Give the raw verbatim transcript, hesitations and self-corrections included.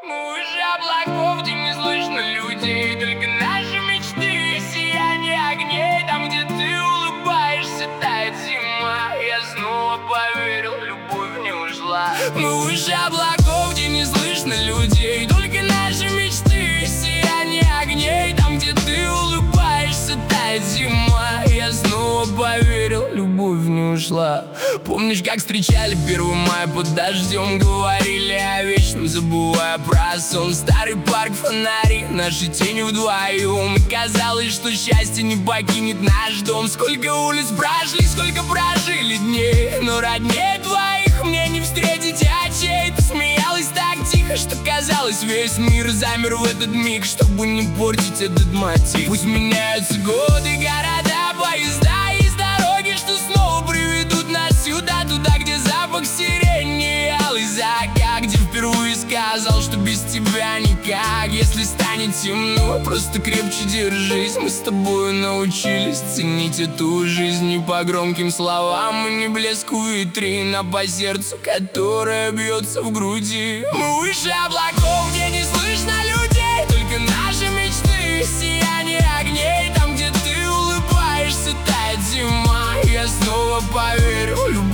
Мы выше облаков, где не слышно людей, только наши мечты, сияние огней. Там, где ты улыбаешься, тает зима. Я снова поверил, любовь не ушла. Мы выше облаков, где не слышно людей, только наши мечты, сияние огней. Там, где ты улыбаешься, тает зима. Я снова поверил, любовь не ушла. Помнишь, как встречали первое мая под дождем? Говорили о вечном, забывая про сон. Старый парк, фонари, наши тени вдвоем. И казалось, что счастье не покинет наш дом. Сколько улиц прошли, сколько прожили дней, но роднее твоих мне не встретить очей. Ты смеялась так тихо, что казалось, весь мир замер в этот миг, чтобы не портить этот мотив. Пусть меняются годы, города, поезда. Есть дороги, что снова приведут нас сюда, туда, где запах сирени, алый закат, где впервые сказал, что без тебя никак. Если станет темно, просто крепче держись. Мы с тобой научились ценить эту жизнь не по громким словам и не блеску витрин, а по сердцу, которое бьется в груди. Мы выше облаков, где не слышно людей, только наши мечты, сияние огней. Там, где ты улыбаешься, тает зима. Я снова поверю,